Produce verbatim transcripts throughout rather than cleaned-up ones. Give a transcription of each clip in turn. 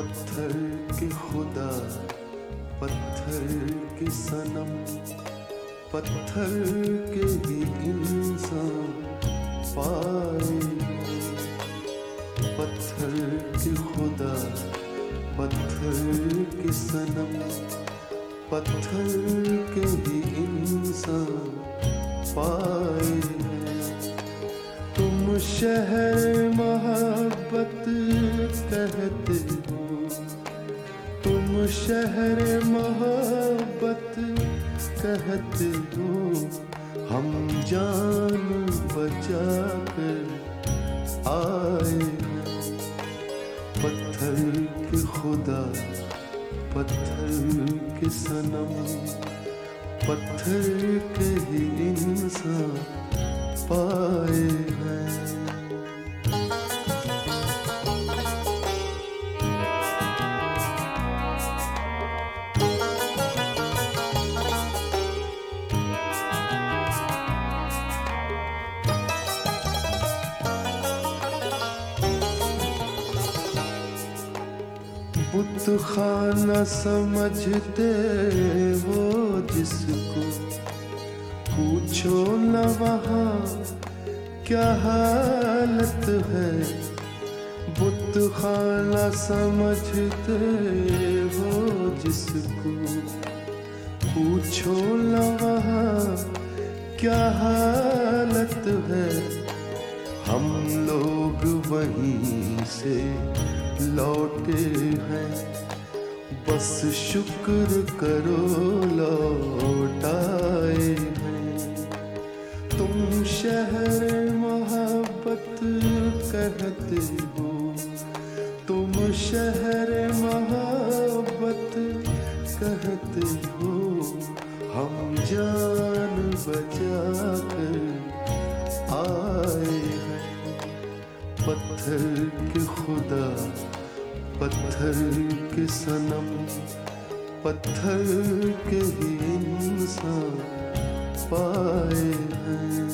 पत्थर के खुदा, पत्थर के सनम, पत्थर के ही इंसान पाए। पत्थर के खुदा, पत्थर के सनम, पत्थर के ही इंसान पाए हैं। तुम शहर मोहब्बत कहते हो, तुम शहर मोहब्बत कहते हो, हम जान बचा कर आए हैं। पत्थर के खुदा, पत्थर के सनम, पत्थर के ही इंसान पाए हैं। बुत खाना समझते हो जिसको, पूछो न वहाँ क्या हालत है। बुत खाना समझते हो जिसको, पूछो न वहाँ क्या हालत है। हम लोग वहीं से लौटे हैं, बस शुक्र करो लौट आए हैं। तुम शहर मोहब्बत कहते हो, तुम शहर मोहब्बत कहते हो, हम जान बचा कर आए हैं। पत्थर के खुदा, पत्थर के सनम, पत्थर के ही इंसान पाए हैं।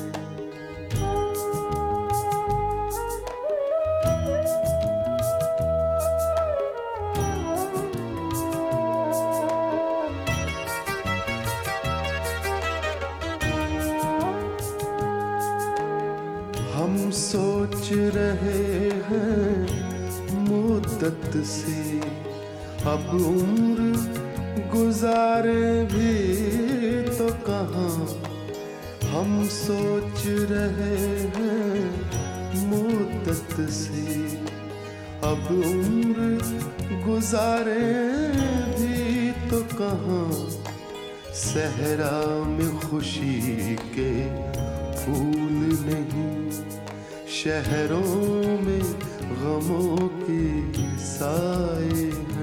हम सोच रहे हैं मुद्दत से, अब उम्र गुजारे भी तो कहाँ। हम सोच रहे हैं मुद्दत से, अब उम्र गुजारे भी तो कहाँ। सहरा में खुशी के फूल नहीं, शहरों में गमों के साए हैं।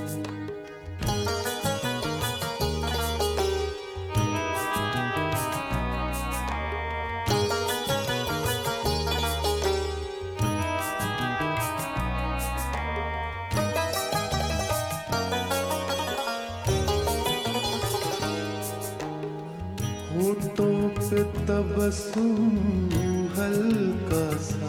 होठों पे तबस्सुम हल्का सा,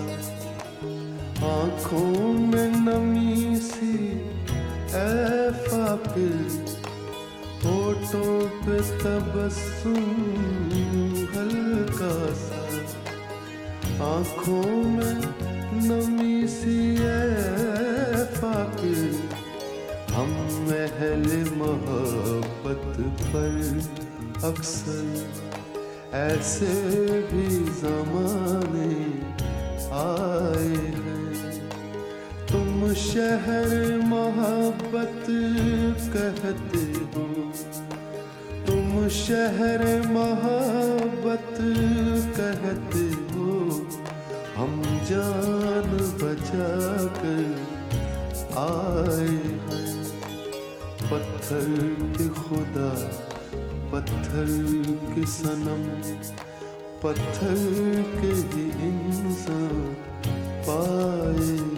आँखों में नमी सी ऐ फाकिर। होठों पे तबस्सुम हल्का सा, आँखों में नमी सी ऐ फाकिर। हम अहले मोहब्बत पर अक्सर ऐसे भी ज़माने आए हैं। तुम शहर मोहब्बत कहते हो, तुम शहर मोहब्बत कहते हो, हम जान बचा कर आए हैं। पत्थर के खुदा, पत्थर के सनम, पत्थर के ही इंसान पाए।